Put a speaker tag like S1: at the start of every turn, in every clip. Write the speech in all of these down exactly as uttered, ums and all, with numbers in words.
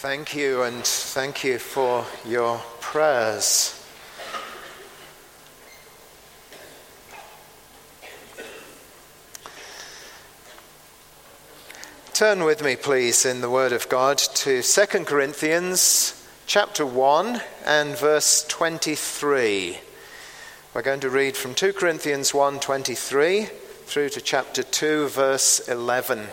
S1: Thank you, and thank you for your prayers. Turn with me, please, in the Word of God to Second Corinthians chapter one and verse twenty-three. We're going to read from Second Corinthians one twenty-three through to chapter two, verse eleven.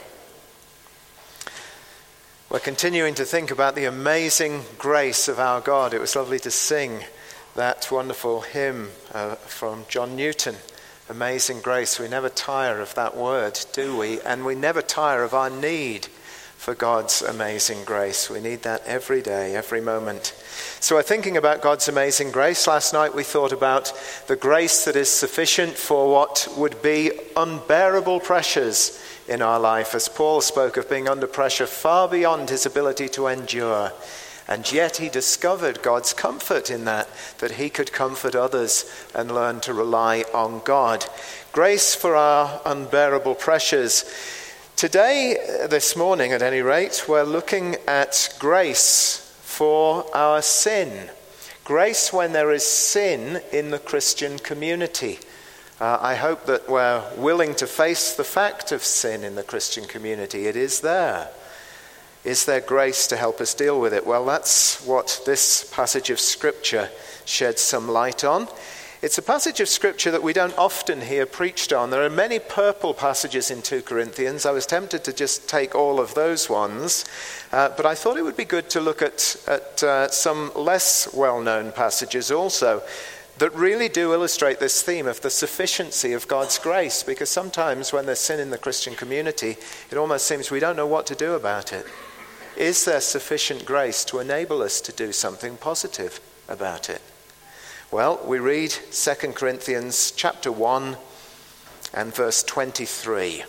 S1: We're continuing to think about the amazing grace of our God. It was lovely to sing that wonderful hymn uh, from John Newton, Amazing Grace. We never tire of that word, do we? And we never tire of our need for God's amazing grace. We need that every day, every moment. So we're thinking about God's amazing grace. Last night we thought about the grace that is sufficient for what would be unbearable pressures in our life, as Paul spoke of being under pressure far beyond his ability to endure. And yet he discovered God's comfort in that, that he could comfort others and learn to rely on God. Grace for our unbearable pressures. Today, this morning at any rate, we're looking at grace for our sin. Grace when there is sin in the Christian community. Uh, I hope that we're willing to face the fact of sin in the Christian community. It is there. Is there grace to help us deal with it? Well, that's what this passage of Scripture sheds some light on. It's a passage of Scripture that we don't often hear preached on. There are many purple passages in Second Corinthians. I was tempted to just take all of those ones, uh, but I thought it would be good to look at, at uh, some less well-known passages also that really do illustrate this theme of the sufficiency of God's grace, because sometimes when there's sin in the Christian community, it almost seems we don't know what to do about it. Is there sufficient grace to enable us to do something positive about it? Well, we read Second Corinthians chapter one and verse twenty-three.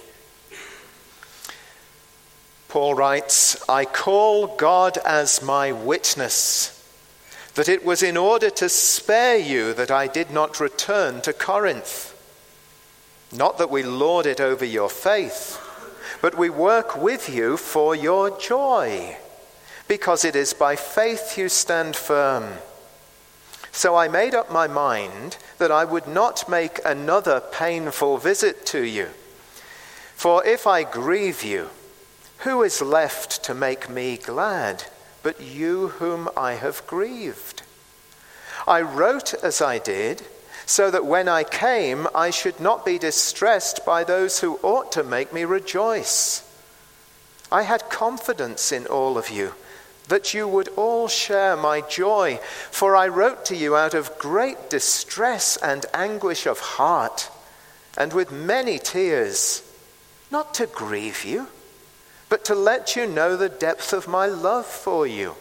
S1: Paul writes, "I call God as my witness, that it was in order to spare you that I did not return to Corinth. Not that we lord it over your faith, but we work with you for your joy, because it is by faith you stand firm. So I made up my mind that I would not make another painful visit to you. For if I grieve you, who is left to make me glad but you whom I have grieved? I wrote as I did, so that when I came I should not be distressed by those who ought to make me rejoice. I had confidence in all of you, that you would all share my joy, for I wrote to you out of great distress and anguish of heart, and with many tears, not to grieve you, but to let you know the depth of my love for you.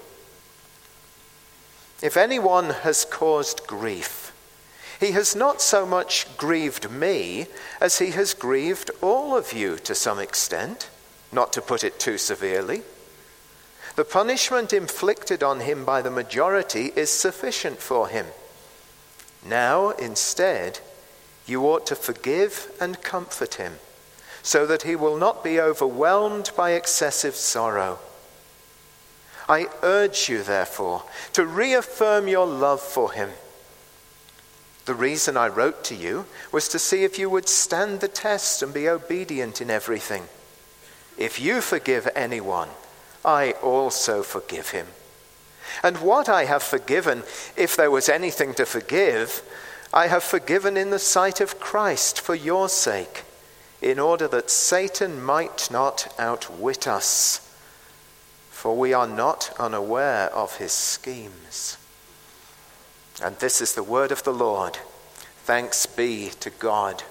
S1: If anyone has caused grief, he has not so much grieved me as he has grieved all of you to some extent, not to put it too severely. The punishment inflicted on him by the majority is sufficient for him. Now, instead, you ought to forgive and comfort him, so that he will not be overwhelmed by excessive sorrow. I urge you, therefore, to reaffirm your love for him. The reason I wrote to you was to see if you would stand the test and be obedient in everything. If you forgive anyone, I also forgive him. And what I have forgiven, if there was anything to forgive, I have forgiven in the sight of Christ for your sake, in order that Satan might not outwit us, for we are not unaware of his schemes." And this is the word of the Lord. Thanks be to God.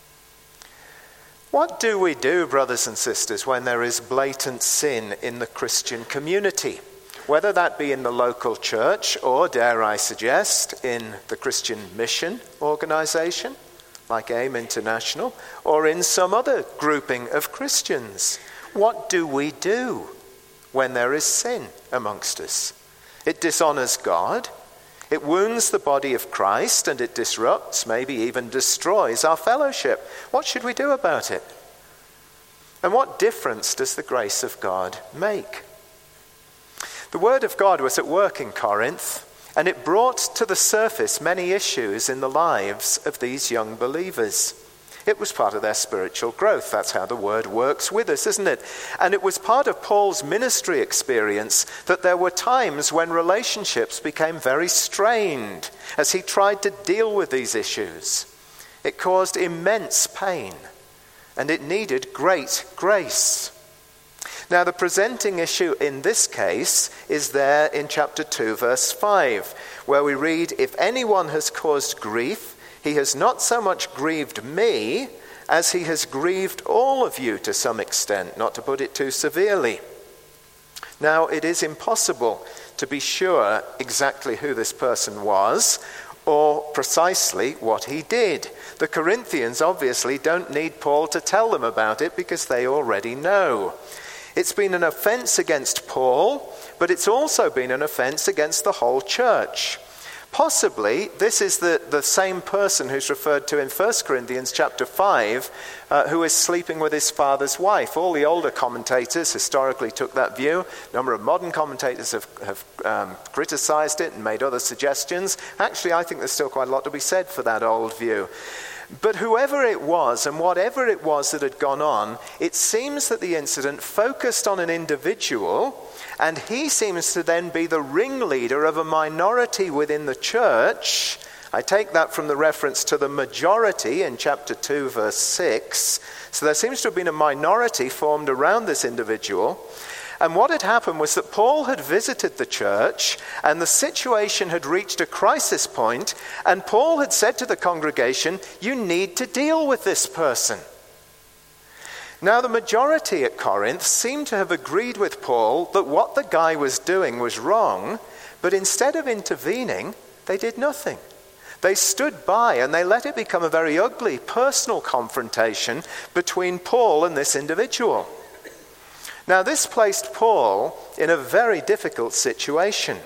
S1: What do we do, brothers and sisters, when there is blatant sin in the Christian community? Whether that be in the local church or, dare I suggest, in the Christian mission organization, like AIM International, or in some other grouping of Christians. What do we do when there is sin amongst us? It dishonors God, it wounds the body of Christ, and it disrupts, maybe even destroys our fellowship. What should we do about it? And what difference does the grace of God make? The Word of God was at work in Corinth, and it brought to the surface many issues in the lives of these young believers. It was part of their spiritual growth. That's how the Word works with us, isn't it? And it was part of Paul's ministry experience that there were times when relationships became very strained as he tried to deal with these issues. It caused immense pain, and it needed great grace. Now, the presenting issue in this case is there in chapter two, verse five, where we read, "If anyone has caused grief, he has not so much grieved me as he has grieved all of you to some extent," not to put it too severely. Now, it is impossible to be sure exactly who this person was or precisely what he did. The Corinthians obviously don't need Paul to tell them about it because they already know. It's been an offense against Paul, but it's also been an offense against the whole church. Possibly, this is the, the same person who's referred to in First Corinthians chapter five, uh, who is sleeping with his father's wife. All the older commentators historically took that view. A number of modern commentators have, have um, criticized it and made other suggestions. Actually, I think there's still quite a lot to be said for that old view. But whoever it was and whatever it was that had gone on, it seems that the incident focused on an individual, and he seems to then be the ringleader of a minority within the church. I take that from the reference to the majority in chapter two, verse six. So there seems to have been a minority formed around this individual. And what had happened was that Paul had visited the church, and the situation had reached a crisis point, and Paul had said to the congregation, "You need to deal with this person." Now, the majority at Corinth seemed to have agreed with Paul that what the guy was doing was wrong, but instead of intervening, they did nothing. They stood by and they let it become a very ugly personal confrontation between Paul and this individual. Now, this placed Paul in a very difficult situation.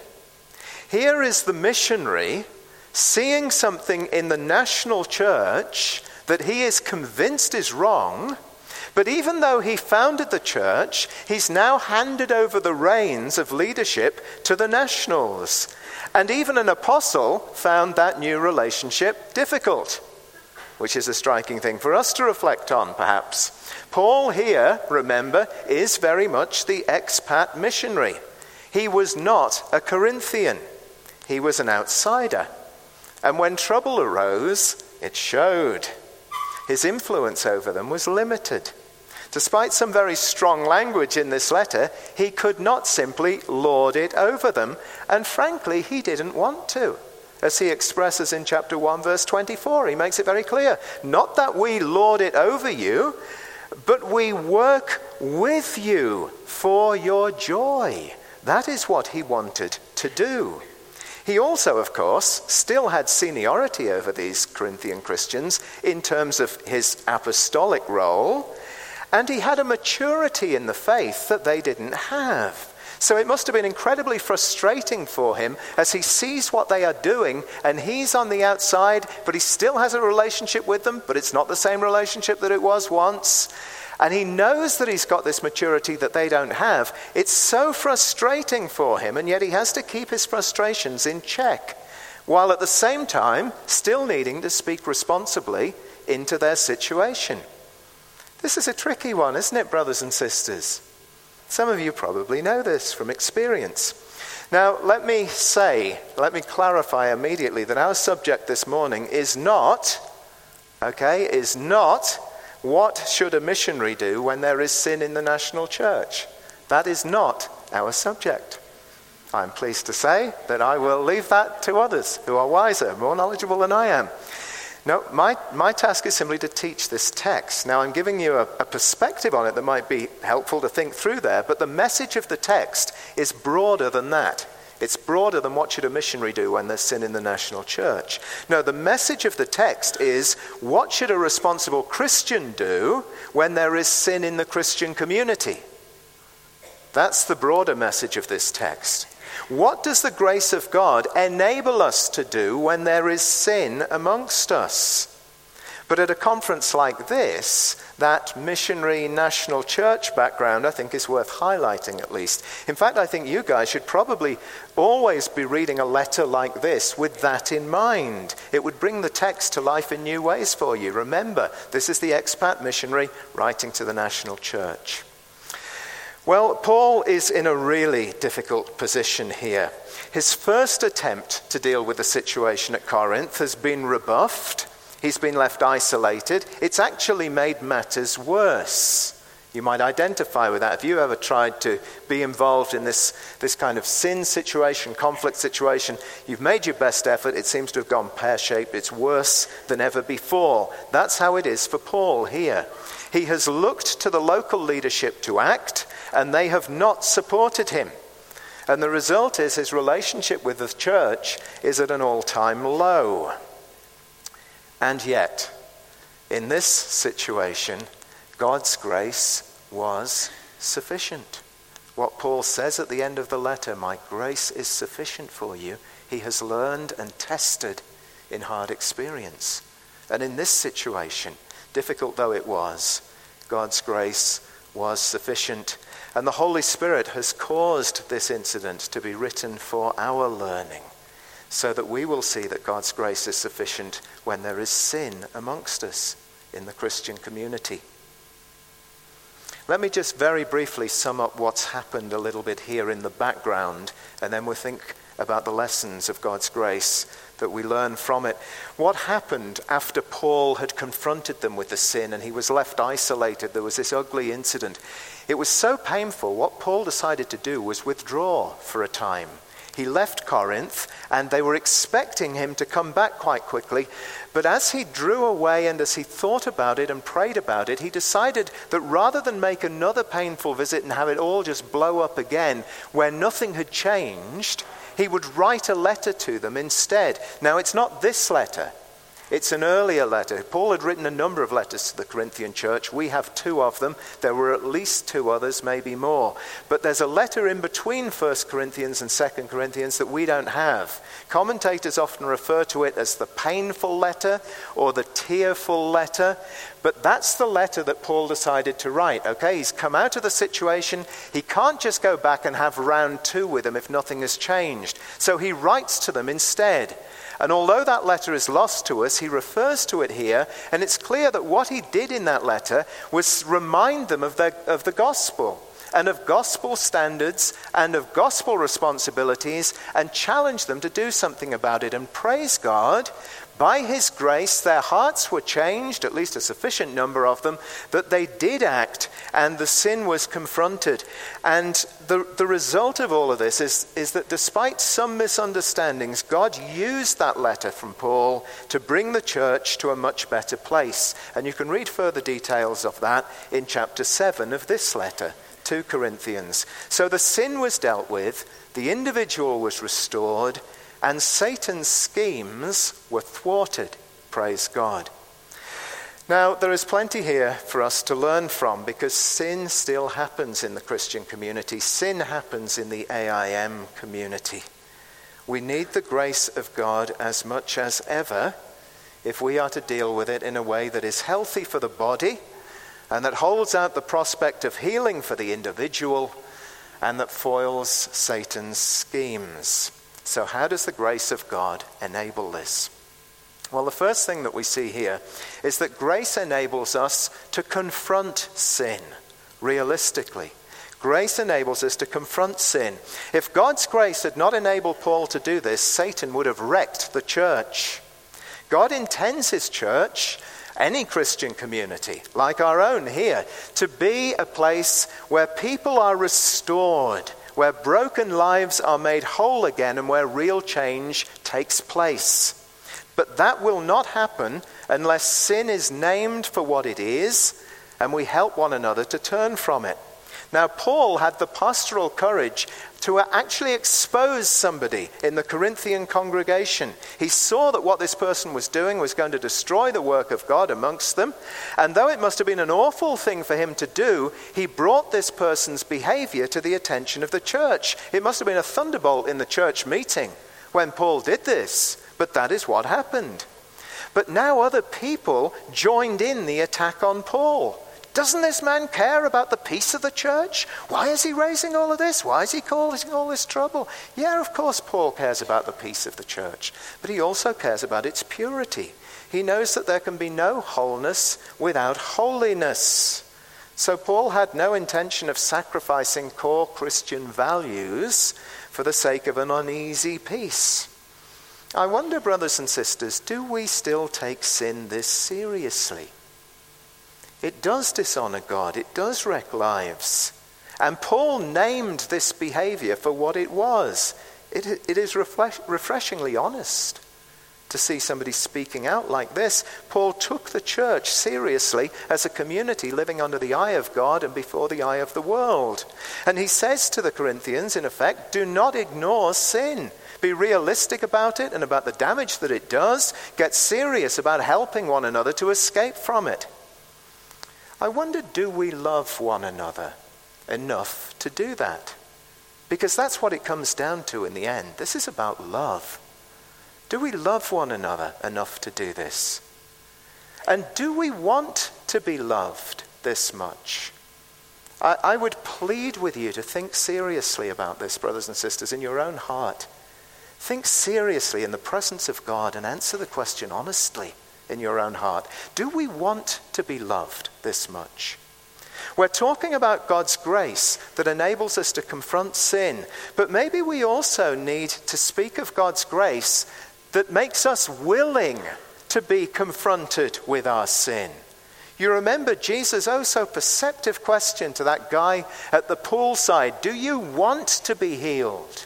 S1: Here is the missionary seeing something in the national church that he is convinced is wrong, but even though he founded the church, he's now handed over the reins of leadership to the nationals. And even an apostle found that new relationship difficult, which is a striking thing for us to reflect on, perhaps. Paul here, remember, is very much the expat missionary. He was not a Corinthian. He was an outsider. And when trouble arose, it showed. His influence over them was limited. Despite some very strong language in this letter, he could not simply lord it over them. And frankly, he didn't want to. As he expresses in chapter one, verse twenty-four, he makes it very clear. Not that we lord it over you, but we work with you for your joy. That is what he wanted to do. He also, of course, still had seniority over these Corinthian Christians in terms of his apostolic role, and he had a maturity in the faith that they didn't have. So it must have been incredibly frustrating for him as he sees what they are doing, and he's on the outside, but he still has a relationship with them, but it's not the same relationship that it was once. And he knows that he's got this maturity that they don't have. It's so frustrating for him, and yet he has to keep his frustrations in check, while at the same time still needing to speak responsibly into their situation. This is a tricky one, isn't it, brothers and sisters? Some of you probably know this from experience. Now, let me say, let me clarify immediately that our subject this morning is not, okay, is not what should a missionary do when there is sin in the national church. That is not our subject. I'm pleased to say that I will leave that to others who are wiser, more knowledgeable than I am. No, my, my task is simply to teach this text. Now, I'm giving you a, a perspective on it that might be helpful to think through there, but the message of the text is broader than that. It's broader than what should a missionary do when there's sin in the national church. No, the message of the text is what should a responsible Christian do when there is sin in the Christian community? That's the broader message of this text. What does the grace of God enable us to do when there is sin amongst us? But at a conference like this, that missionary national church background, I think, is worth highlighting at least. In fact, I think you guys should probably always be reading a letter like this with that in mind. It would bring the text to life in new ways for you. Remember, this is the expat missionary writing to the national church. Well, Paul is in a really difficult position here. His first attempt to deal with the situation at Corinth has been rebuffed. He's been left isolated. It's actually made matters worse. You might identify with that. Have you ever tried to be involved in this, this kind of sin situation, conflict situation? You've made your best effort. It seems to have gone pear-shaped. It's worse than ever before. That's how it is for Paul here. He has looked to the local leadership to act, and they have not supported him. And the result is his relationship with the church is at an all-time low. And yet, in this situation, God's grace was sufficient. What Paul says at the end of the letter, my grace is sufficient for you, he has learned and tested in hard experience. And in this situation, difficult though it was, God's grace was sufficient. And the Holy Spirit has caused this incident to be written for our learning, so that we will see that God's grace is sufficient when there is sin amongst us in the Christian community. Let me just very briefly sum up what's happened a little bit here in the background, and then we'll think about the lessons of God's grace that we learn from it. What happened after Paul had confronted them with the sin and he was left isolated? There was this ugly incident. It was so painful, what Paul decided to do was withdraw for a time. He left Corinth, and they were expecting him to come back quite quickly. But as he drew away and as he thought about it and prayed about it, he decided that rather than make another painful visit and have it all just blow up again, where nothing had changed, he would write a letter to them instead. Now, it's not this letter. It's an earlier letter. Paul had written a number of letters to the Corinthian church. We have two of them. There were at least two others, maybe more. But there's a letter in between First Corinthians and Second Corinthians that we don't have. Commentators often refer to it as the painful letter or the tearful letter. But that's the letter that Paul decided to write. Okay, he's come out of the situation. He can't just go back and have round two with them if nothing has changed. So he writes to them instead. And although that letter is lost to us, he refers to it here, and it's clear that what he did in that letter was remind them of the, of the gospel, and of gospel standards, and of gospel responsibilities, and challenge them to do something about it. And praise God, by his grace, their hearts were changed, at least a sufficient number of them, that they did act, and the sin was confronted. And the, the result of all of this is, is that despite some misunderstandings, God used that letter from Paul to bring the church to a much better place. And you can read further details of that in chapter seven of this letter to Corinthians. So the sin was dealt with, the individual was restored, and Satan's schemes were thwarted. Praise God. Now, there is plenty here for us to learn from, because sin still happens in the Christian community. Sin happens in the A I M community. We need the grace of God as much as ever if we are to deal with it in a way that is healthy for the body and that holds out the prospect of healing for the individual and that foils Satan's schemes. So how does the grace of God enable this? Well, the first thing that we see here is that grace enables us to confront sin realistically. Grace enables us to confront sin. If God's grace had not enabled Paul to do this, Satan would have wrecked the church. God intends his church, any Christian community, like our own here, to be a place where people are restored, where broken lives are made whole again, and where real change takes place. But that will not happen unless sin is named for what it is, and we help one another to turn from it. Now, Paul had the pastoral courage to actually expose somebody in the Corinthian congregation. He saw that what this person was doing was going to destroy the work of God amongst them. And though it must have been an awful thing for him to do, he brought this person's behavior to the attention of the church. It must have been a thunderbolt in the church meeting when Paul did this, but that is what happened. But now other people joined in the attack on Paul. Doesn't this man care about the peace of the church? Why is he raising all of this? Why is he causing all this trouble? Yeah, of course Paul cares about the peace of the church, but he also cares about its purity. He knows that there can be no wholeness without holiness. So Paul had no intention of sacrificing core Christian values for the sake of an uneasy peace. I wonder, brothers and sisters, do we still take sin this seriously? It does dishonor God. It does wreck lives. And Paul named this behavior for what it was. It, it is refresh, refreshingly honest to see somebody speaking out like this. Paul took the church seriously as a community living under the eye of God and before the eye of the world. And he says to the Corinthians, in effect, do not ignore sin. Be realistic about it and about the damage that it does. Get serious about helping one another to escape from it. I wonder, do we love one another enough to do that? Because that's what it comes down to in the end. This is about love. Do we love one another enough to do this? And do we want to be loved this much? I, I would plead with you to think seriously about this, brothers and sisters, in your own heart. Think seriously in the presence of God and answer the question honestly in your own heart. Do we want to be loved this much? We're talking about God's grace that enables us to confront sin, but maybe we also need to speak of God's grace that makes us willing to be confronted with our sin. You remember Jesus' oh so perceptive question to that guy at the poolside, do you want to be healed?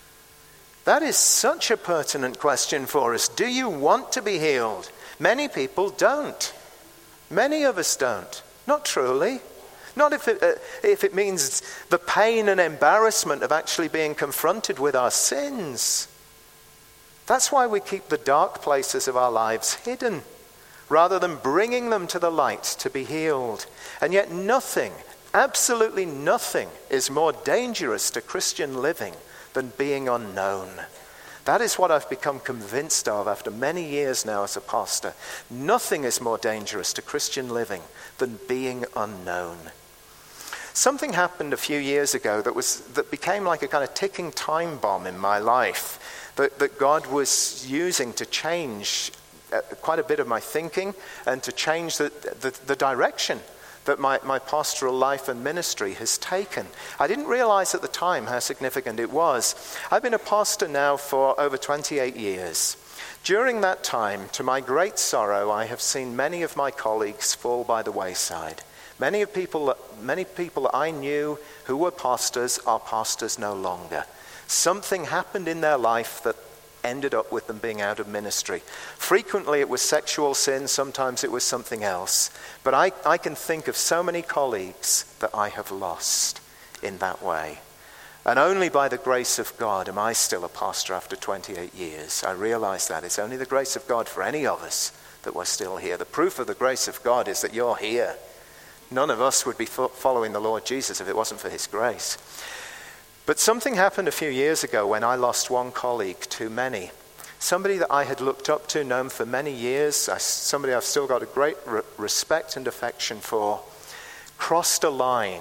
S1: That is such a pertinent question for us. Do you want to be healed? Many people don't. Many of us don't. Not truly. Not if it, uh, if it means the pain and embarrassment of actually being confronted with our sins. That's why we keep the dark places of our lives hidden, rather than bringing them to the light to be healed. And yet nothing, absolutely nothing, is more dangerous to Christian living than being unknown. That is what I've become convinced of after many years now as a pastor. Nothing is more dangerous to Christian living than being unknown. Something happened a few years ago that was that became like a kind of ticking time bomb in my life that, that God was using to change quite a bit of my thinking and to change the, the, the direction that my, my pastoral life and ministry has taken. I didn't realize at the time how significant it was. I've been a pastor now for over twenty-eight years. During that time, to my great sorrow, I have seen many of my colleagues fall by the wayside. Many of people, many people I knew who were pastors are pastors no longer. Something happened in their life that ended up with them being out of ministry. Frequently it was sexual sin, sometimes it was something else. But I, I can think of so many colleagues that I have lost in that way. And only by the grace of God am I still a pastor after twenty-eight years. I realize that. It's only the grace of God for any of us that we're still here. The proof of the grace of God is that you're here. None of us would be fo- following the Lord Jesus if it wasn't for his grace. But something happened a few years ago when I lost one colleague too many. Somebody that I had looked up to, known for many years, I, somebody I've still got a great re- respect and affection for, crossed a line.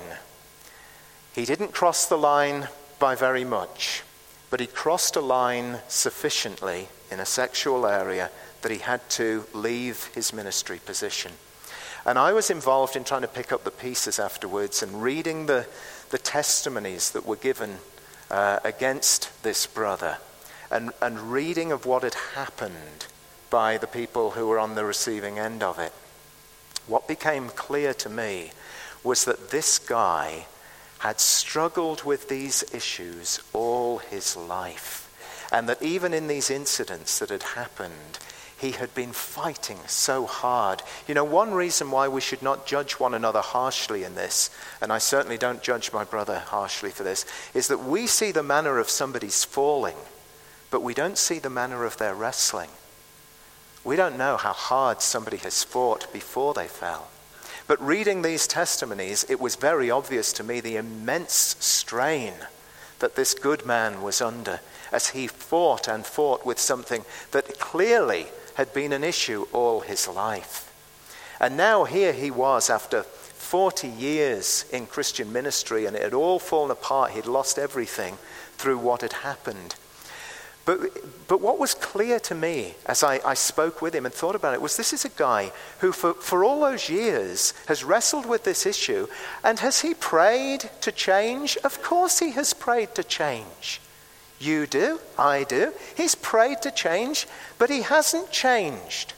S1: He didn't cross the line by very much, but he crossed a line sufficiently in a sexual area that he had to leave his ministry position. And I was involved in trying to pick up the pieces afterwards and reading the, the testimonies that were given uh, against this brother and, and reading of what had happened by the people who were on the receiving end of it. What became clear to me was that this guy had struggled with these issues all his life, and that even in these incidents that had happened, he had been fighting so hard. You know, one reason why we should not judge one another harshly in this, and I certainly don't judge my brother harshly for this, is that we see the manner of somebody's falling, but we don't see the manner of their wrestling. We don't know how hard somebody has fought before they fell. But reading these testimonies, it was very obvious to me the immense strain that this good man was under as he fought and fought with something that clearly had been an issue all his life. And now here he was after forty years in Christian ministry, and it had all fallen apart. He'd lost everything through what had happened. But, but what was clear to me as I, I spoke with him and thought about it was this is a guy who for, for all those years has wrestled with this issue. And has he prayed to change? Of course he has prayed to change. You do, I do. He's prayed to change, but he hasn't changed.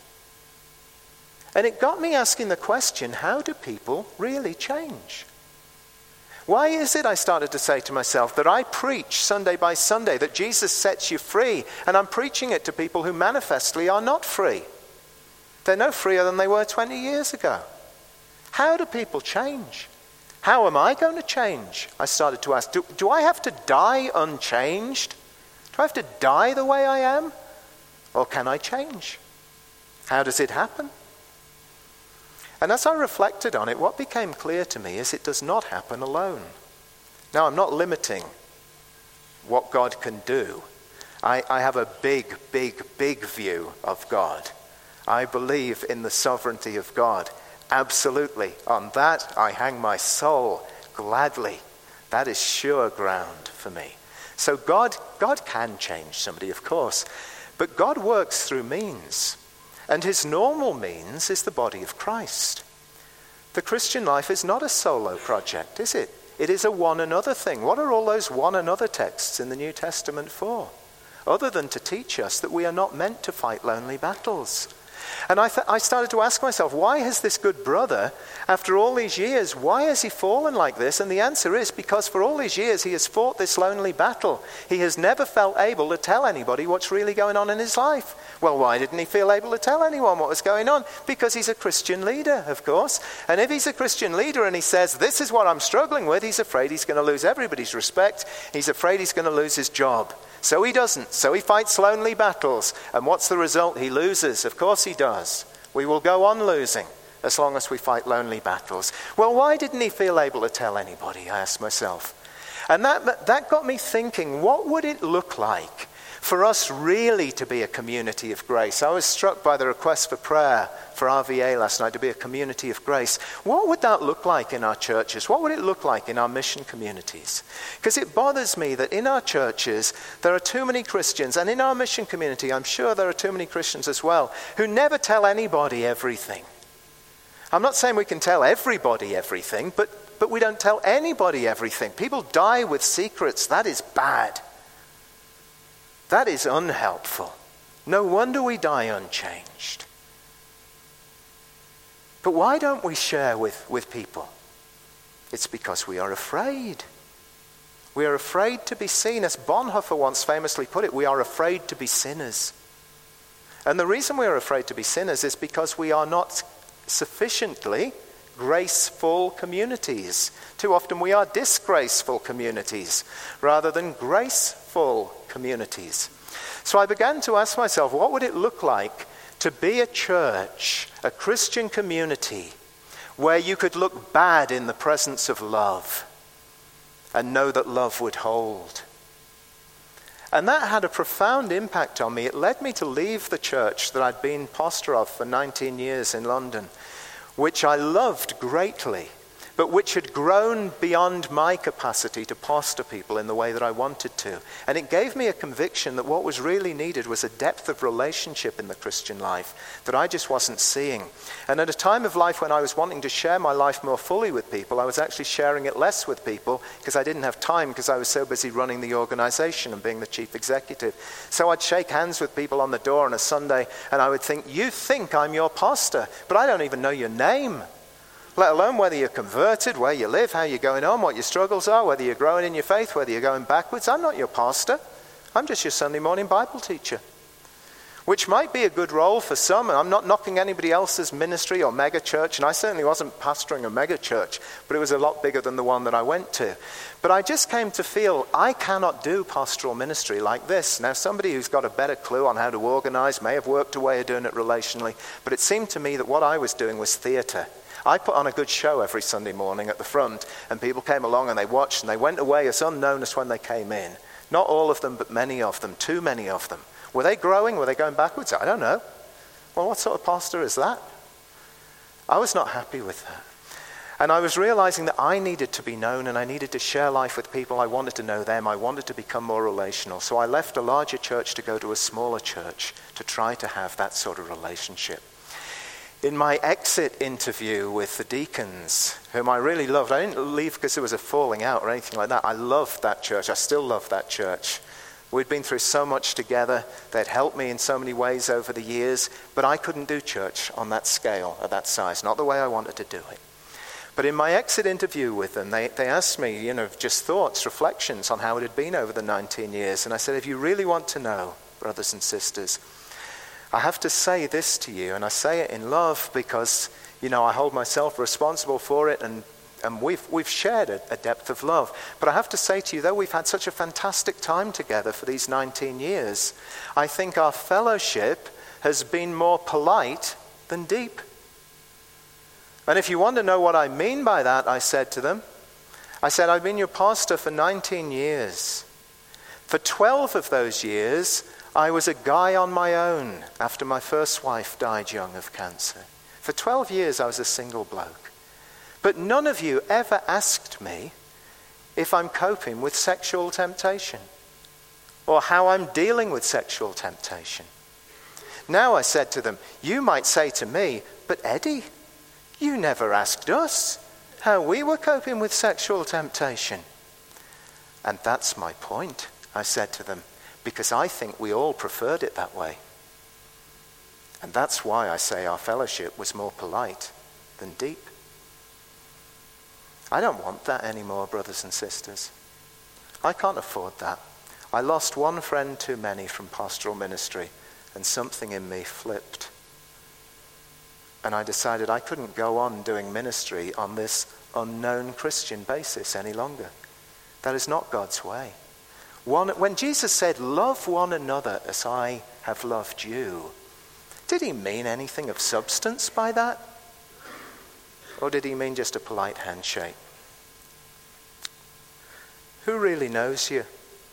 S1: And it got me asking the question, how do people really change? Why is it, I started to say to myself, that I preach Sunday by Sunday that Jesus sets you free, and I'm preaching it to people who manifestly are not free? They're no freer than they were twenty years ago. How do people change? How am I going to change? I started to ask, do, do I have to die unchanged? Do I have to die the way I am? Or can I change? How does it happen? And as I reflected on it, what became clear to me is it does not happen alone. Now, I'm not limiting what God can do. I, I have a big, big, big view of God. I believe in the sovereignty of God. Absolutely. On that, I hang my soul gladly. That is sure ground for me. So God, God can change somebody, of course. But God works through means. And his normal means is the body of Christ. The Christian life is not a solo project, is it? It is a one another thing. What are all those one another texts in the New Testament for? Other than to teach us that we are not meant to fight lonely battles. And I, th- I started to ask myself, why has this good brother, after all these years, why has he fallen like this? And the answer is because for all these years he has fought this lonely battle. He has never felt able to tell anybody what's really going on in his life. Well, why didn't he feel able to tell anyone what was going on? Because he's a Christian leader, of course. And if he's a Christian leader and he says, this is what I'm struggling with, he's afraid he's going to lose everybody's respect. He's afraid he's going to lose his job. So he doesn't. So he fights lonely battles. And what's the result? He loses. Of course he does. We will go on losing as long as we fight lonely battles. Well, why didn't he feel able to tell anybody? I asked myself. And that, that got me thinking, what would it look like for us really to be a community of grace? I was struck by the request for prayer for R V A last night to be a community of grace. What would that look like in our churches? What would it look like in our mission communities? Because it bothers me that in our churches there are too many Christians, and in our mission community I'm sure there are too many Christians as well, who never tell anybody everything. I'm not saying we can tell everybody everything, but, but we don't tell anybody everything. People die with secrets. That is bad. That is unhelpful. No wonder we die unchanged. But why don't we share with, with people? It's because we are afraid. We are afraid to be seen. As Bonhoeffer once famously put it, we are afraid to be sinners. And the reason we are afraid to be sinners is because we are not sufficiently graceful communities. Too often we are disgraceful communities rather than graceful communities. So I began to ask myself, what would it look like to be a church, a Christian community, where you could look bad in the presence of love and know that love would hold? And that had a profound impact on me. It led me to leave the church that I'd been pastor of for nineteen years in London, which I loved greatly, but which had grown beyond my capacity to pastor people in the way that I wanted to. And it gave me a conviction that what was really needed was a depth of relationship in the Christian life that I just wasn't seeing. And at a time of life when I was wanting to share my life more fully with people, I was actually sharing it less with people because I didn't have time because I was so busy running the organization and being the chief executive. So I'd shake hands with people on the door on a Sunday and I would think, you think I'm your pastor, but I don't even know your name. Let alone whether you're converted, where you live, how you're going on, what your struggles are, whether you're growing in your faith, whether you're going backwards. I'm not your pastor. I'm just your Sunday morning Bible teacher. Which might be a good role for some, and I'm not knocking anybody else's ministry or mega church, and I certainly wasn't pastoring a mega church, but it was a lot bigger than the one that I went to. But I just came to feel I cannot do pastoral ministry like this. Now, somebody who's got a better clue on how to organize may have worked a way of doing it relationally, but it seemed to me that what I was doing was theater. I put on a good show every Sunday morning at the front, and people came along and they watched and they went away as unknown as when they came in. Not all of them, but many of them, too many of them. Were they growing? Were they going backwards? I don't know. Well, what sort of pastor is that? I was not happy with that. And I was realizing that I needed to be known and I needed to share life with people. I wanted to know them. I wanted to become more relational. So I left a larger church to go to a smaller church to try to have that sort of relationship. In my exit interview with the deacons, whom I really loved, I didn't leave because there was a falling out or anything like that. I loved that church. I still love that church. We'd been through so much together. They'd helped me in so many ways over the years, but I couldn't do church on that scale, at that size, not the way I wanted to do it. But in my exit interview with them, they, they asked me, you know, just thoughts, reflections on how it had been over the nineteen years. And I said, if you really want to know, brothers and sisters, I have to say this to you, and I say it in love because, you know, I hold myself responsible for it, and, and we've, we've shared a, a depth of love. But I have to say to you, though we've had such a fantastic time together for these nineteen years, I think our fellowship has been more polite than deep. And if you want to know what I mean by that, I said to them, I said, I've been your pastor for nineteen years. For twelve of those years, I was a guy on my own after my first wife died young of cancer. For twelve years, I was a single bloke. But none of you ever asked me if I'm coping with sexual temptation or how I'm dealing with sexual temptation. Now I said to them, you might say to me, but Eddie, you never asked us how we were coping with sexual temptation. And that's my point, I said to them, because I think we all preferred it that way. And that's why I say our fellowship was more polite than deep. I don't want that anymore, brothers and sisters. I can't afford that. I lost one friend too many from pastoral ministry, and something in me flipped. And I decided I couldn't go on doing ministry on this unknown Christian basis any longer. That is not God's way. One, when Jesus said, love one another as I have loved you, did he mean anything of substance by that? Or did he mean just a polite handshake? Who really knows you?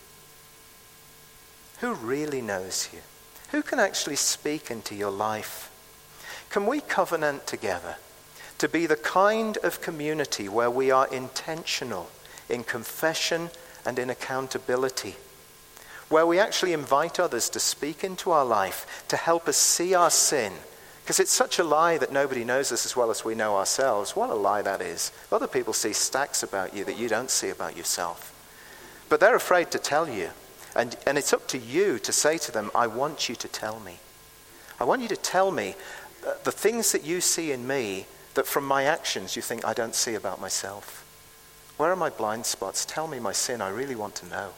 S1: Who really knows you? Who can actually speak into your life? Can we covenant together to be the kind of community where we are intentional in confession and in accountability, where we actually invite others to speak into our life, to help us see our sin? Because it's such a lie that nobody knows us as well as we know ourselves. What a lie that is. Other people see stacks about you that you don't see about yourself. But they're afraid to tell you. And, and it's up to you to say to them, I want you to tell me. I want you to tell me the things that you see in me that from my actions you think I don't see about myself. Where are my blind spots? Tell me my sin. I really want to know.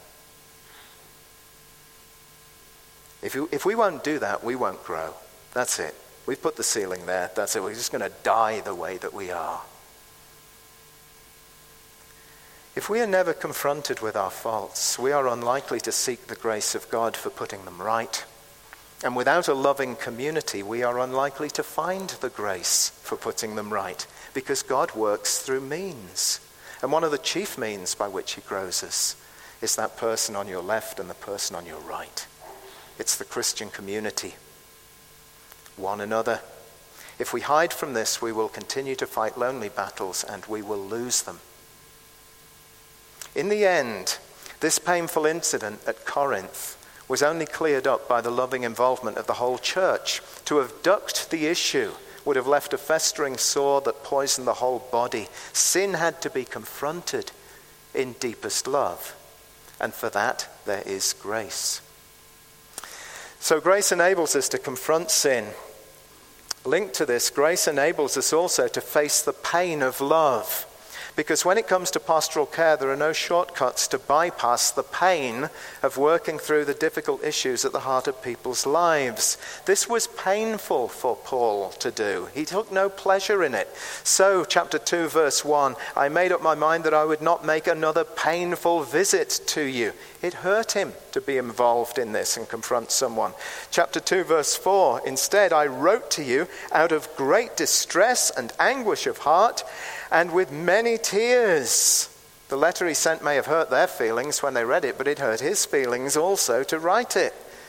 S1: If, you, if we won't do that, we won't grow. That's it. We've put the ceiling there. That's it. We're just going to die the way that we are. If we are never confronted with our faults, we are unlikely to seek the grace of God for putting them right. And without a loving community, we are unlikely to find the grace for putting them right, because God works through means. And one of the chief means by which he grows us is that person on your left and the person on your right. It's the Christian community. One another. If we hide from this, we will continue to fight lonely battles and we will lose them. In the end, this painful incident at Corinth was only cleared up by the loving involvement of the whole church. To have ducked the issue would have left a festering sore that poisoned the whole body. Sin had to be confronted in deepest love, and for that there is grace. So grace enables us to confront sin. Linked to this, grace enables us also to face the pain of love. Because when it comes to pastoral care, there are no shortcuts to bypass the pain of working through the difficult issues at the heart of people's lives. This was painful for Paul to do. He took no pleasure in it. So, chapter two, verse one, I made up my mind that I would not make another painful visit to you. It hurt him to be involved in this and confront someone. Chapter two, verse four, instead I wrote to you out of great distress and anguish of heart, and with many tears. The letter he sent may have hurt their feelings when they read it, but it hurt his feelings also to write it.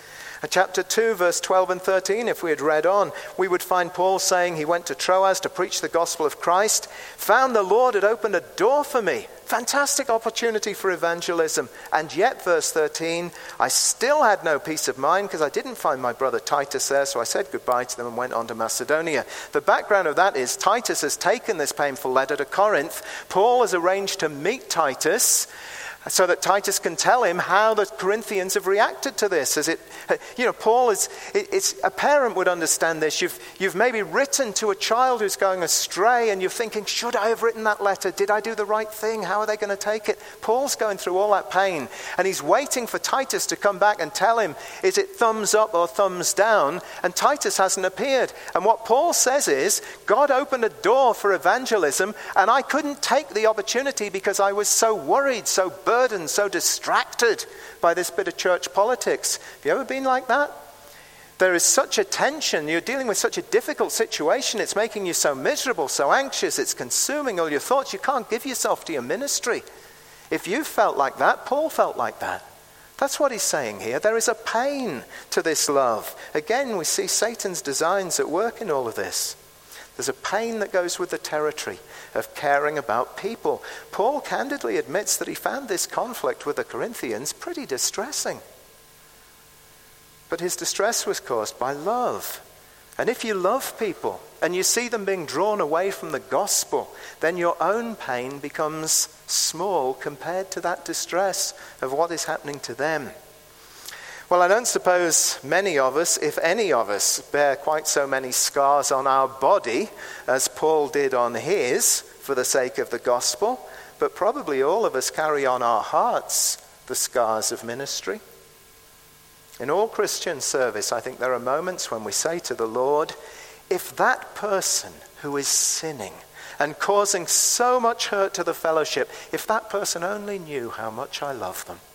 S1: Chapter two, verse twelve and thirteen, if we had read on, we would find Paul saying he went to Troas to preach the gospel of Christ, found the Lord had opened a door for me. Fantastic opportunity for evangelism. And yet, verse thirteen, I still had no peace of mind because I didn't find my brother Titus there, so I said goodbye to them and went on to Macedonia. The background of that is Titus has taken this painful letter to Corinth. Paul has arranged to meet Titus so that Titus can tell him how the Corinthians have reacted to this. As it, you know, Paul is, it, it's, a parent would understand this. You've, you've maybe written to a child who's going astray and you're thinking, should I have written that letter? Did I do the right thing? How are they going to take it? Paul's going through all that pain and he's waiting for Titus to come back and tell him, is it thumbs up or thumbs down? And Titus hasn't appeared. And what Paul says is, God opened a door for evangelism and I couldn't take the opportunity because I was so worried, so burdened, burdened, so distracted by this bit of church politics. Have you ever been like that? There is such a tension. You're dealing with such a difficult situation. It's making you so miserable, so anxious. It's consuming all your thoughts. You can't give yourself to your ministry. If you felt like that, Paul felt like that. That's what he's saying here. There is a pain to this love. Again, we see Satan's designs at work in all of this. There's a pain that goes with the territory of caring about people. Paul candidly admits that he found this conflict with the Corinthians pretty distressing. But his distress was caused by love. And if you love people and you see them being drawn away from the gospel, then your own pain becomes small compared to that distress of what is happening to them. Well, I don't suppose many of us, if any of us, bear quite so many scars on our body as Paul did on his for the sake of the gospel, but probably all of us carry on our hearts the scars of ministry. In all Christian service, I think there are moments when we say to the Lord, if that person who is sinning and causing so much hurt to the fellowship, if that person only knew how much I love them.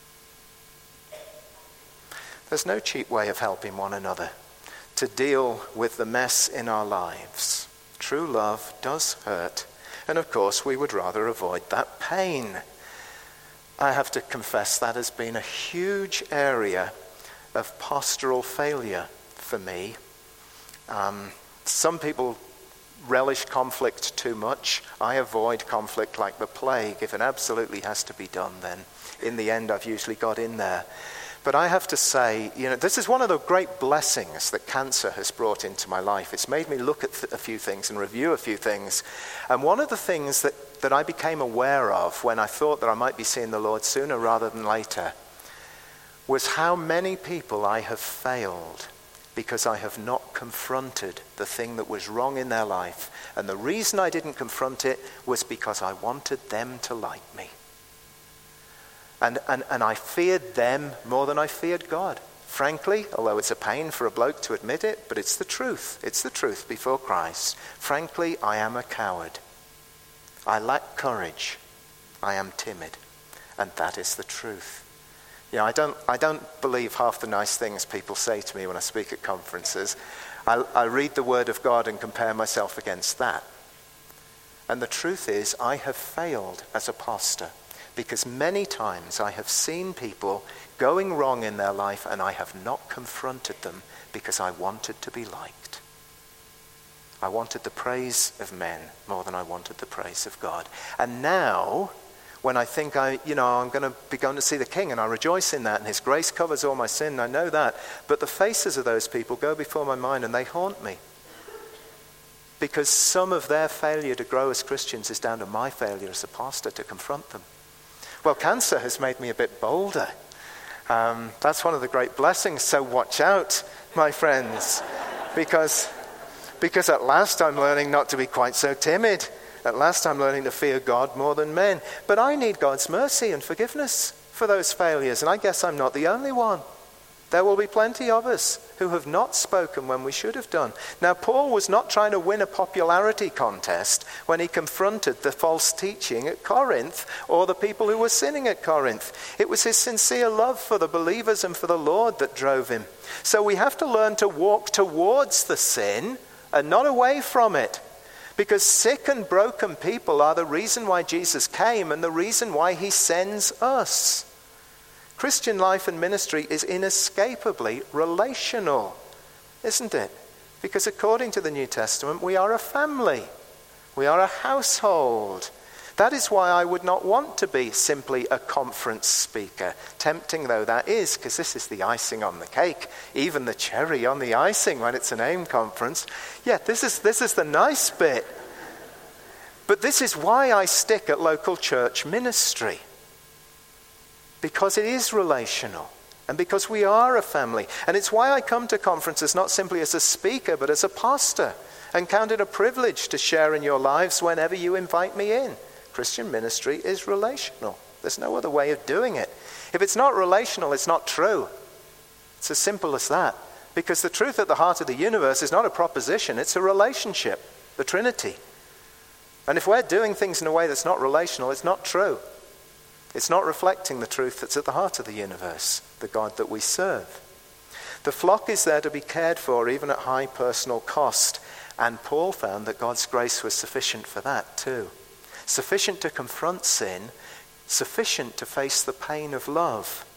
S1: There's no cheap way of helping one another to deal with the mess in our lives. True love does hurt, and of course we would rather avoid that pain. I have to confess that has been a huge area of pastoral failure for me. Um, some people relish conflict too much. I avoid conflict like the plague. If it absolutely has to be done, then in the end I've usually got in there. But I have to say, you know, this is one of the great blessings that cancer has brought into my life. It's made me look at th- a few things and review a few things. And one of the things that, that I became aware of when I thought that I might be seeing the Lord sooner rather than later was how many people I have failed because I have not confronted the thing that was wrong in their life. And the reason I didn't confront it was because I wanted them to like me. And, and and I feared them more than I feared God. Frankly, although it's a pain for a bloke to admit it, but it's the truth. It's the truth before Christ. Frankly, I am a coward. I lack courage. I am timid. And that is the truth. You know, I don't I don't believe half the nice things people say to me when I speak at conferences. I, I read the Word of God and compare myself against that. And the truth is, I have failed as a pastor. Because many times I have seen people going wrong in their life and I have not confronted them because I wanted to be liked. I wanted the praise of men more than I wanted the praise of God. And now, when I think I, you know, I'm going to be going to see the King and I rejoice in that and his grace covers all my sin, I know that. But the faces of those people go before my mind and they haunt me. Because some of their failure to grow as Christians is down to my failure as a pastor to confront them. Well, cancer has made me a bit bolder. Um, that's one of the great blessings. So watch out, my friends, because, because at last I'm learning not to be quite so timid. At last I'm learning to fear God more than men. But I need God's mercy and forgiveness for those failures, and I guess I'm not the only one. There will be plenty of us who have not spoken when we should have done. Now, Paul was not trying to win a popularity contest when he confronted the false teaching at Corinth or the people who were sinning at Corinth. It was his sincere love for the believers and for the Lord that drove him. So we have to learn to walk towards the sin and not away from it. Because sick and broken people are the reason why Jesus came and the reason why he sends us. Christian life and ministry is inescapably relational, isn't it? Because according to the New Testament, we are a family. We are a household. That is why I would not want to be simply a conference speaker, tempting though that is, because this is the icing on the cake, even the cherry on the icing when it's an AIM conference. Yeah, this is, this is the nice bit. But this is why I stick at local church ministry. Because it is relational. And because we are a family. And it's why I come to conferences not simply as a speaker, but as a pastor. And count it a privilege to share in your lives whenever you invite me in. Christian ministry is relational. There's no other way of doing it. If it's not relational, it's not true. It's as simple as that. Because the truth at the heart of the universe is not a proposition, it's a relationship. The Trinity. And if we're doing things in a way that's not relational, it's not true. It's not reflecting the truth that's at the heart of the universe, the God that we serve. The flock is there to be cared for even at high personal cost. And Paul found that God's grace was sufficient for that too. Sufficient to confront sin, sufficient to face the pain of love.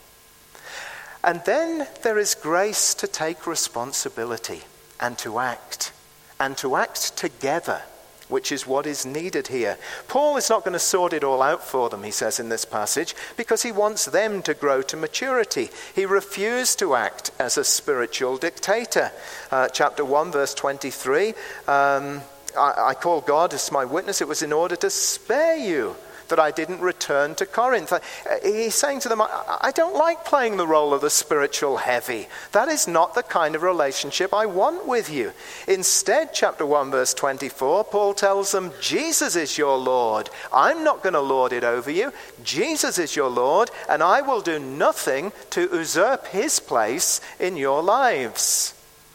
S1: And then there is grace to take responsibility and to act, and to act together, which is what is needed here. Paul is not going to sort it all out for them, he says in this passage, because he wants them to grow to maturity. He refused to act as a spiritual dictator. Uh, chapter one, verse twenty-three, um, I, I call God as my witness, it was in order to spare you that I didn't return to Corinth. He's saying to them, I, I don't like playing the role of the spiritual heavy. That is not the kind of relationship I want with you. Instead, chapter one, verse twenty-four, Paul tells them, Jesus is your Lord. I'm not going to lord it over you. Jesus is your Lord, and I will do nothing to usurp his place in your lives.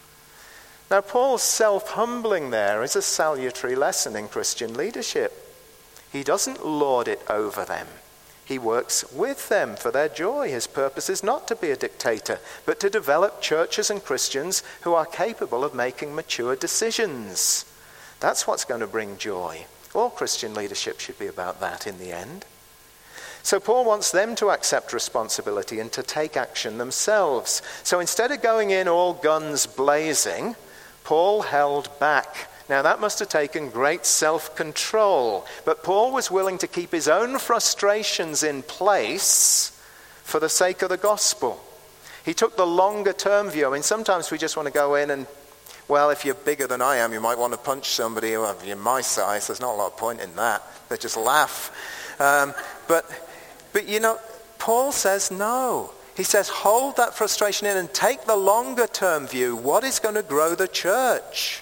S1: Now, Paul's self-humbling there is a salutary lesson in Christian leadership. He doesn't lord it over them. He works with them for their joy. His purpose is not to be a dictator, but to develop churches and Christians who are capable of making mature decisions. That's what's going to bring joy. All Christian leadership should be about that in the end. So Paul wants them to accept responsibility and to take action themselves. So instead of going in all guns blazing, Paul held back. Now that must have taken great self-control, but Paul was willing to keep his own frustrations in place for the sake of the gospel. He took the longer term view. I mean, sometimes we just want to go in and, well, if you're bigger than I am, you might want to punch somebody. Well, if you're my size, there's not a lot of point in that. They just laugh. Um, but, but you know, Paul says no. He says, hold that frustration in and take the longer term view. What is going to grow the church?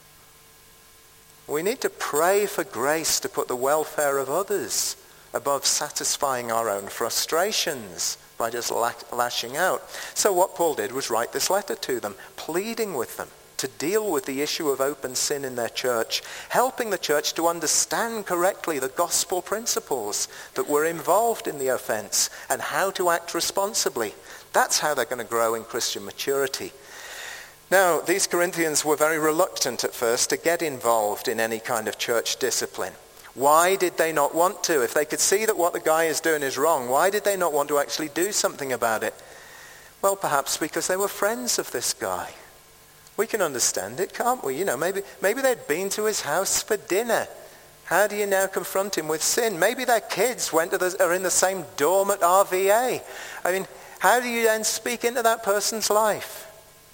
S1: We need to pray for grace to put the welfare of others above satisfying our own frustrations by just lashing out. So what Paul did was write this letter to them, pleading with them to deal with the issue of open sin in their church, helping the church to understand correctly the gospel principles that were involved in the offense and how to act responsibly. That's how they're going to grow in Christian maturity. Now, these Corinthians were very reluctant at first to get involved in any kind of church discipline. Why did they not want to? If they could see that what the guy is doing is wrong, why did they not want to actually do something about it? Well, perhaps because they were friends of this guy. We can understand it, can't we? You know, maybe maybe they'd been to his house for dinner. How do you now confront him with sin? Maybe their kids went to the, are in the same dorm at R V A. I mean, how do you then speak into that person's life?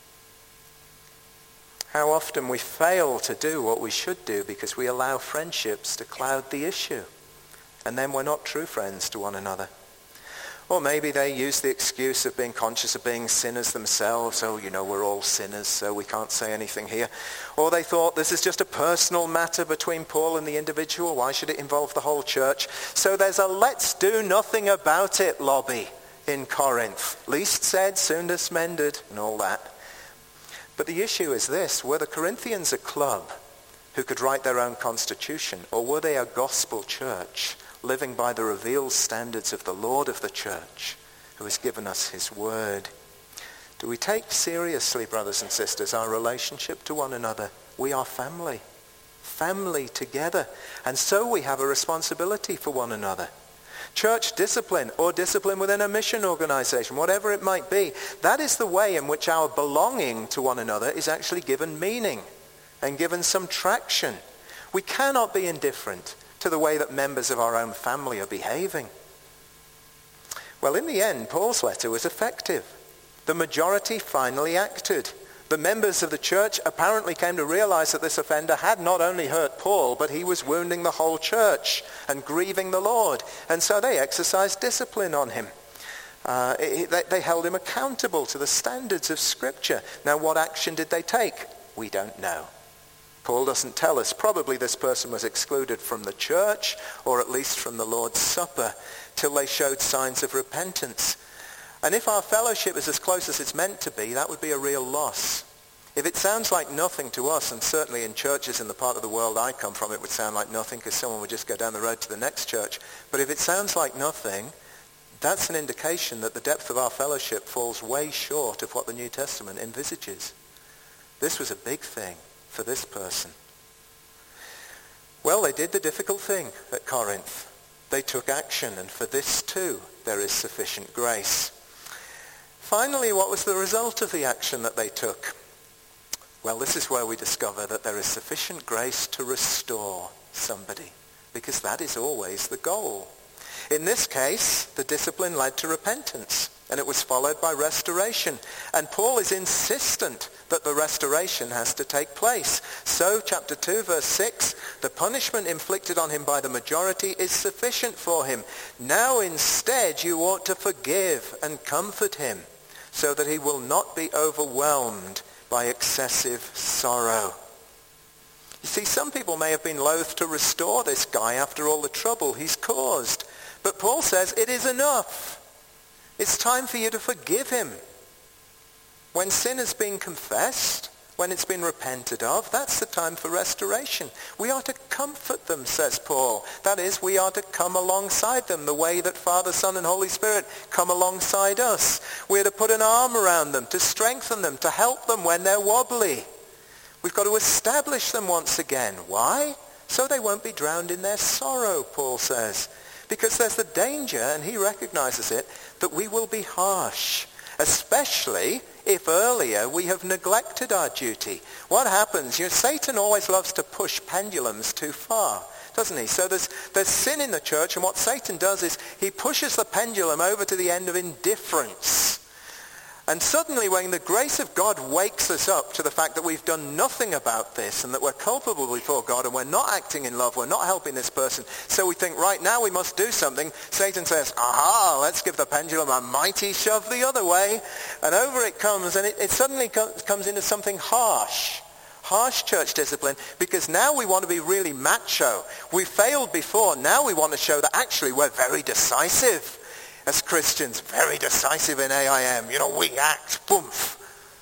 S1: How often we fail to do what we should do because we allow friendships to cloud the issue. And then we're not true friends to one another. Or maybe they use the excuse of being conscious of being sinners themselves. Oh, you know, we're all sinners, so we can't say anything here. Or they thought this is just a personal matter between Paul and the individual. Why should it involve the whole church? So there's a let's do nothing about it lobby in Corinth. Least said, soonest mended, and all that. But the issue is this, were the Corinthians a club who could write their own constitution, or were they a gospel church living by the revealed standards of the Lord of the church who has given us his word? Do we take seriously, brothers and sisters, our relationship to one another? We are family, family together, and so we have a responsibility for one another.
S2: church discipline or discipline within a mission organization, whatever it might be. That is the way in which our belonging to one another is actually given meaning and given some traction. We cannot be indifferent to the way that members of our own family are behaving. Well, in the end, Paul's letter was effective. The majority finally acted. The members of the church apparently came to realize that this offender had not only hurt Paul, but he was wounding the whole church and grieving the Lord. And so they exercised discipline on him. Uh, it, they, they held him accountable to the standards of Scripture. Now, what action did they take? We don't know. Paul doesn't tell us. Probably this person was excluded from the church, or at least from the Lord's Supper, till they showed signs of repentance. And if our fellowship is as close as it's meant to be, that would be a real loss. If it sounds like nothing to us, and certainly in churches in the part of the world I come from, it would sound like nothing because someone would just go down the road to the next church. But if it sounds like nothing, that's an indication that the depth of our fellowship falls way short of what the New Testament envisages. This was a big thing for this person. Well, they did the difficult thing at Corinth. They took action, and for this too there is sufficient grace. Finally, what was the result of the action that they took? Well, this is where we discover that there is sufficient grace to restore somebody, because that is always the goal. In this case, the discipline led to repentance, and it was followed by restoration. And Paul is insistent that the restoration has to take place. So, chapter two, verse six, the punishment inflicted on him by the majority is sufficient for him. Now instead you ought to forgive and comfort him, so that he will not be overwhelmed by excessive sorrow. You see, some people may have been loath to restore this guy after all the trouble he's caused. But Paul says it is enough. It's time for you to forgive him. When sin has been confessed, when it's been repented of, that's the time for restoration. We are to comfort them, says Paul. That is, we are to come alongside them the way that Father, Son, and Holy Spirit come alongside us. We're to put an arm around them, to strengthen them, to help them when they're wobbly. We've got to establish them once again. Why? So they won't be drowned in their sorrow, Paul says. Because there's the danger, and he recognizes it, that we will be harsh, especially if earlier we have neglected our duty. What happens? You know, Satan always loves to push pendulums too far, doesn't he? So there's, there's sin in the church, and what Satan does is he pushes the pendulum over to the end of indifference. And suddenly when the grace of God wakes us up to the fact that we've done nothing about this and that we're culpable before God and we're not acting in love, we're not helping this person, so we think, right, now we must do something, Satan says, aha, let's give the pendulum a mighty shove the other way. And over it comes, and it, it suddenly co- comes into something harsh. Harsh church discipline, because now we want to be really macho. We failed before, now we want to show that actually we're very decisive. As Christians, very decisive in A I M. You know, we act, boomf.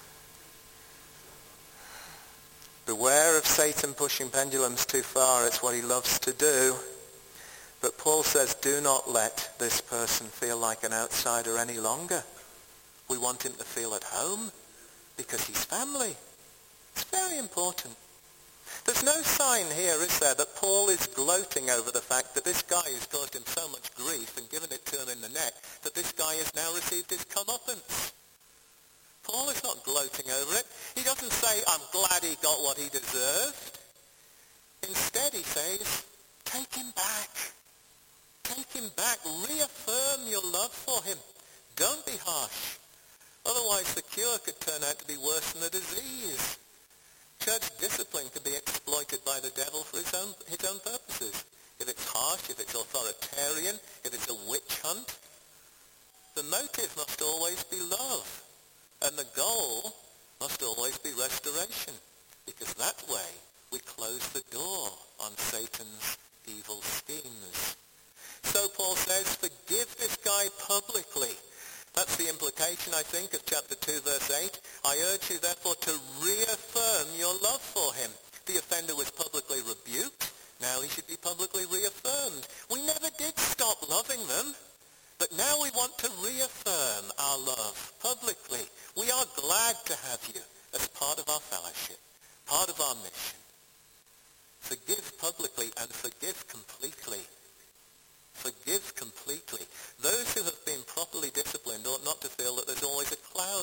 S2: Beware of Satan pushing pendulums too far. It's what he loves to do. But Paul says, do not let this person feel like an outsider any longer. We want him to feel at home because he's family. It's very important. There's no sign here, is there, that Paul is gloating over the fact that this guy has caused him so much grief and given it to him in the neck that this guy has now received his comeuppance. Paul is not gloating over it. He doesn't say, I'm glad he got what he deserved. Instead, he says, take him back. Take him back. Reaffirm your love for him. Don't be harsh. Otherwise, the cure could turn out to be worse than the disease. Church discipline can be exploited by the devil for his own, his own purposes. If it's harsh, if it's authoritarian, if it's a witch hunt, the motive must always be love. And the goal must always be restoration. Because that way we close the door on Satan's evil schemes. So Paul says, forgive this guy publicly. That's the implication, I think, of chapter two, verse eight. I urge you, therefore, to reaffirm your love for him. The offender was publicly rebuked. Now he should be publicly reaffirmed. We never did stop loving them, but now we want to reaffirm our love publicly. We are glad to have you as part of our fellowship, part of our mission. Forgive publicly and forgive completely. Forgive completely.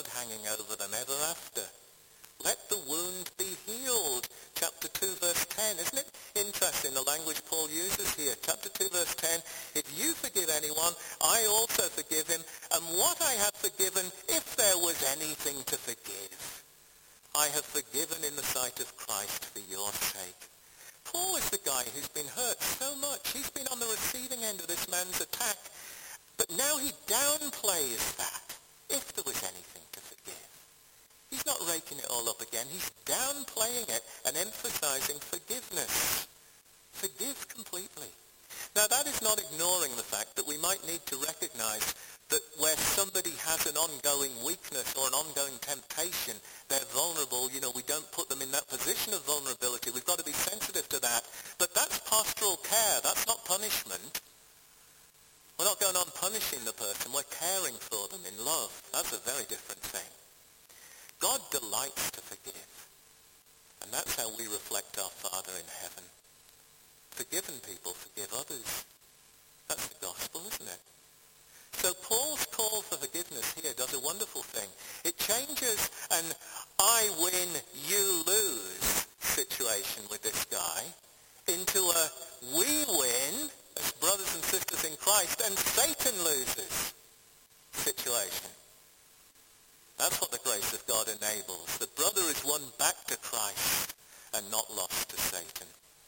S2: cloud hanging over them ever after. Let the wound be healed. Chapter two, verse ten. Isn't it interesting the language Paul uses here? Chapter two, verse ten. If you forgive anyone, I also forgive him. And what I have forgiven, if there was anything to forgive, I have forgiven in the sight of Christ for your sake. Paul is the guy who's been hurt so much. He's been on the receiving end of this man's attack. But now he downplays that, if there was anything to forgive. He's not raking it all up again. He's downplaying it and emphasizing forgiveness. Forgive completely. Now, that is not ignoring the fact that we might need to recognize that where somebody has an ongoing weakness or an ongoing temptation, they're vulnerable. You know, we don't put them in that position of vulnerability. We've got to be sensitive to that. But that's pastoral care. That's not punishment. We're not going on punishing the person. We're caring for them in love. That's a very different thing. God delights to forgive. And that's how we reflect our Father in heaven. Forgiven people forgive others. That's the gospel, isn't it? So Paul's call for forgiveness here does a wonderful thing. It changes an I win, you lose situation with this guy into a we win as brothers and sisters in Christ and Satan loses situation. That's what the grace of God enables. The brother is won back to Christ and not lost to Satan.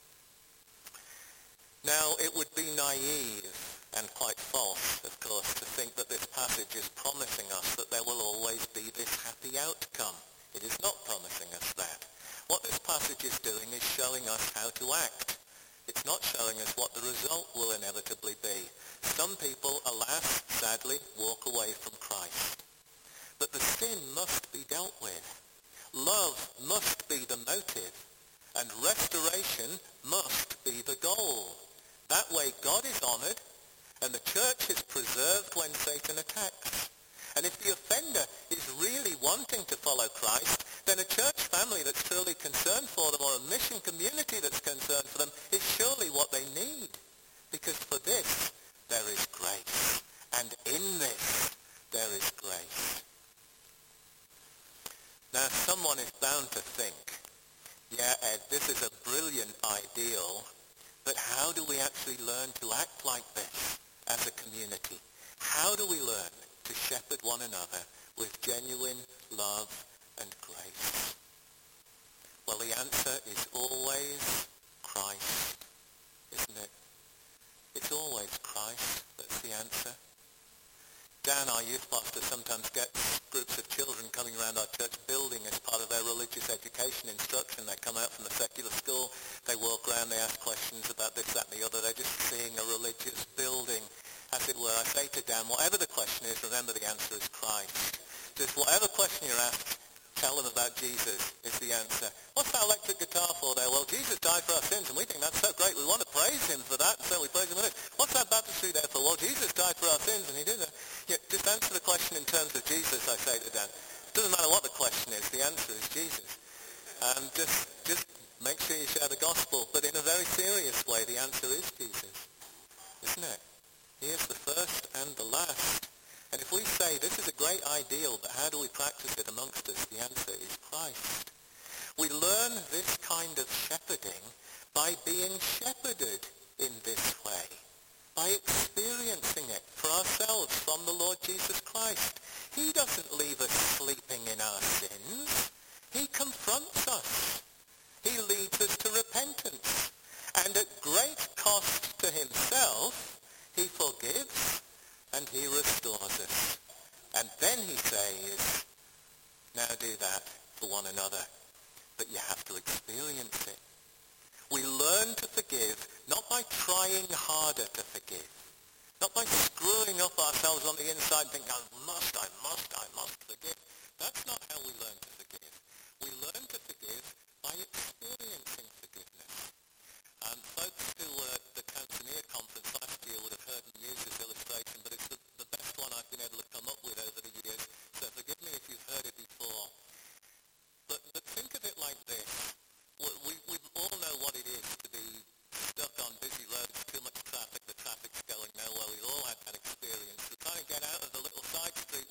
S2: Now, it would be naive and quite false, of course, to think that this passage is promising us that there will always be this happy outcome. It is not promising us that. What this passage is doing is showing us how to act. It's not showing us what the result will inevitably be. Some people, alas, sadly, walk away from Christ. But the sin must be dealt with. Love must be the motive. And restoration must be the goal. That way God is honored and the church is preserved when Satan attacks. And if the offender is really wanting to follow Christ, then a church family that's truly concerned for them or a mission community that's concerned for them is surely what they need. Because for this there is grace. And in this there is grace. Now someone is bound to think, yeah, Ed, this is a brilliant ideal, but how do we actually learn to act like this as a community? How do we learn to shepherd one another with genuine love and grace? Well, the answer is always Christ, isn't it? It's always Christ that's the answer. Dan, our youth pastor, sometimes gets groups of children coming around our church building as part of their religious education instruction. They come out from the secular school, they walk around, they ask questions about this, that, and the other. They're just seeing a religious building, as it were. I say to Dan, whatever the question is, remember the answer is Christ. Just whatever question you're asked, tell them about Jesus is the answer. What's that electric guitar for there? Well, Jesus died for our sins, and we think that's so great. We want to praise him for that, so we praise him in it. What's that baptistry there for? Well, Jesus died for our sins, and he did that. Yeah, just answer the question in terms of Jesus, I say to Dan. It doesn't matter what the question is. The answer is Jesus. Um, just, just make sure you share the gospel. But in a very serious way, the answer is Jesus, isn't it? He is the first and the last. And if we say this is a great ideal, but how do we practice it amongst us? The answer is Christ. We learn this kind of shepherding by being shepherded in this way, by experiencing it for ourselves from the Lord Jesus Christ. He doesn't leave us sleeping in our sins. He confronts us. He leads us to repentance. And at great cost to himself, he forgives and he restores us. And then he says, now do that for one another. But you have to experience it. We learn to forgive not by trying harder to forgive, not by screwing up ourselves on the inside thinking, I must, I must, I must forgive. That's not how we learn to forgive. We learn to forgive by experiencing forgiveness. Um, folks who were at the Tanzania conference last year would have heard me use this illustration, but it's the, the best one I've been able to come up with over the years, so forgive me if you've heard it before. But, but think of it like this. We, we all know what it is to be stuck on busy roads, too much traffic, the traffic's going nowhere. We've all had that experience. We're trying to get out of the little side street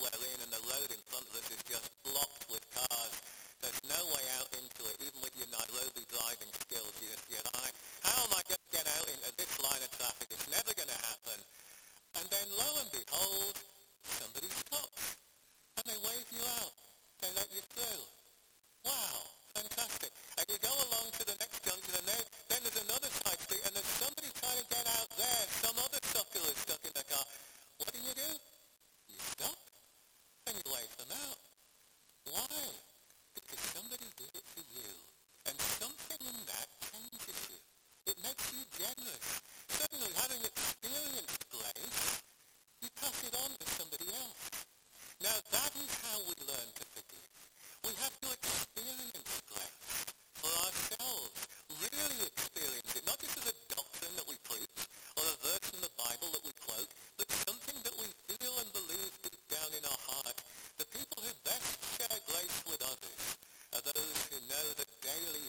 S2: That is how we learn to forgive. We have to experience grace for ourselves, really experience it, not just as a doctrine that we preach or a verse in the Bible that we quote, but something that we feel and believe deep down in our heart. The people who best share grace with others are those who know that daily